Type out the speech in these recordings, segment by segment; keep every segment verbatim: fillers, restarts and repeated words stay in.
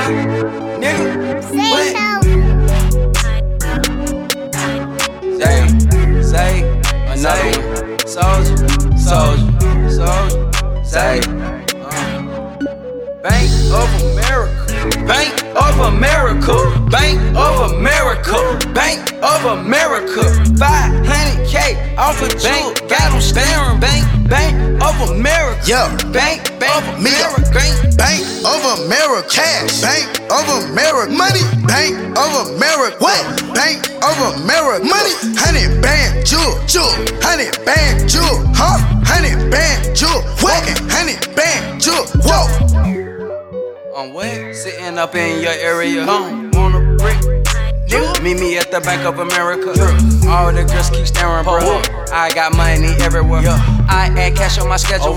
nigga. Say What? so. Say, say, another one. Soldier, soldier, soldier, say. Uh. Bank of America, Bank of America, Bank of America, Bank of America. five hundred K off a bank, got them staring. Bank, Bank of America, Yeah. Bank, Bank of Me. America, Bank. Bank of America. Cash. Bank of America. Money. Bank of America. What? Bank of America. Money. Hundred band jewel. Jewel. Hundred band jewel. Huh? Hundred band jewel. Walking. Hundred band jewel. Whoa. On what? Sitting up in your area, home, want a brick. Nigga, meet me at the Bank of America. All the girls keep staring, bro. I got money everywhere. I add cash on my schedule.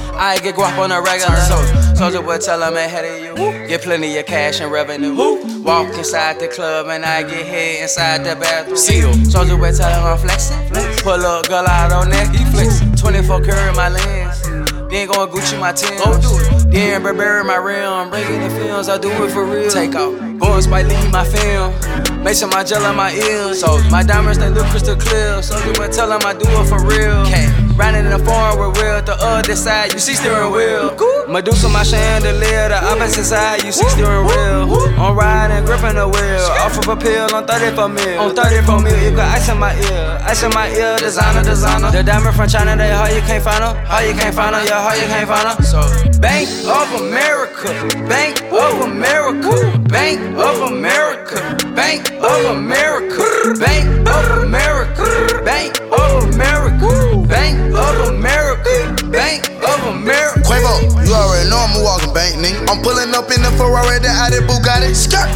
I get guap on a regular. Soldier would tell them ahead of you. Get plenty of cash and revenue. Walk inside the club and I get hit inside the bathroom. Soldier would tell them I'm flexing. Pull up, girl out on that. He flexing. twenty-four karat my lens. Then going Gucci my Tim's. Oh, do it. Then Burberry my rim. Breaking the films, I do it for real. Take off. Going Spike Lee my film. Make sure my gel on my ears. So my diamonds they look crystal clear. So you would tell them I do it for real. Okay. Riding in the foreign with wheel. The other side, you see steering wheel. Medusa my chandelier. The opposite side, you see steering wheel. I'm riding, gripping the wheel. Off of a pill on thirty-four mil. On thirty-four mil, you got ice in my ear. Ice in my ear, designer, designer. The diamond from China, they how you can't find them. How you can't find them, yeah, how you can't find them. So, Bank of America, Bank of America, Bank of America, Bank of America, Bank of America, Bank of America, Bank of America, Bank of America. Quavo, you already know I'm a walking bank, nigga. I'm pulling up in the Ferrari, the Audi Bugatti. Skirt.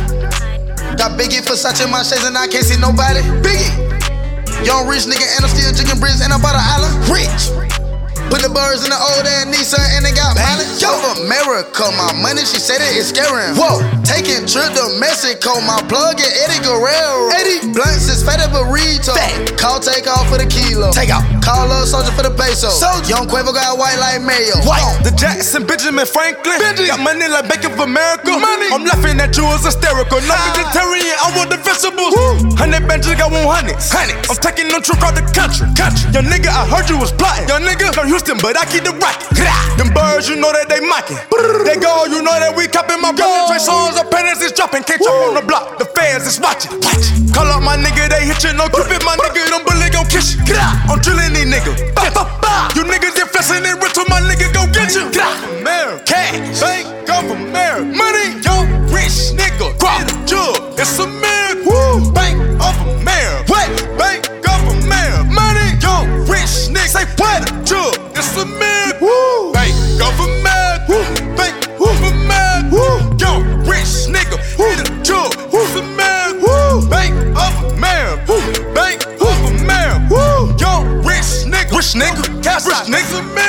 Got Biggie, Versace, my shades, and I can't see nobody. Biggie. Young rich nigga, and I'm still drinking bricks, and I'm about an island. Rich. Put the birds in the old ass Nissan and they got mileage. Yo, America, my money, she said it is scaring. Whoa, taking trip to Mexico, my plug is Eddie Guerrero. Eddie blunts is fat of a burrito. Call take off for the kilo. Take out. Call up soldier for the peso. Soldier. Young Quavo got white like mayo. White. The Jackson, Benjamin Franklin. Benji. Got money like Bank of America. Money. I'm laughing at you, it's hysterical. Not vegetarian, I want the vegetables. Hundred benches got one hundreds. Hundreds. I'm taking no trip out the country. Country. Young nigga, I heard you was plotting. Young nigga, from Houston, but I keep the rocket. Them birds, you know that they mocking. They go, you know that we copping my brother. Trey Songz, our penance is dropping. Can't chop on the block, the fans is watching. Call up my nigga, they hit you, no Cupid, my nigga, them bully gon' kiss you. I'm drilling these niggas. You niggas get flexing and rich, my nigga go get you. America, cash, Bank of America, money, yo, rich nigga, crop, jug, it's a miracle. Bank of America, what? Bank of America, money, yo, rich nigga, say what? Jug, it's a miracle. Bank of America, Bank of America, yo, rich nigga, hit a jug, it's a miracle. Bank of America, Bank of America, yo, rich nigga, rich nigga, cash, rich nigga.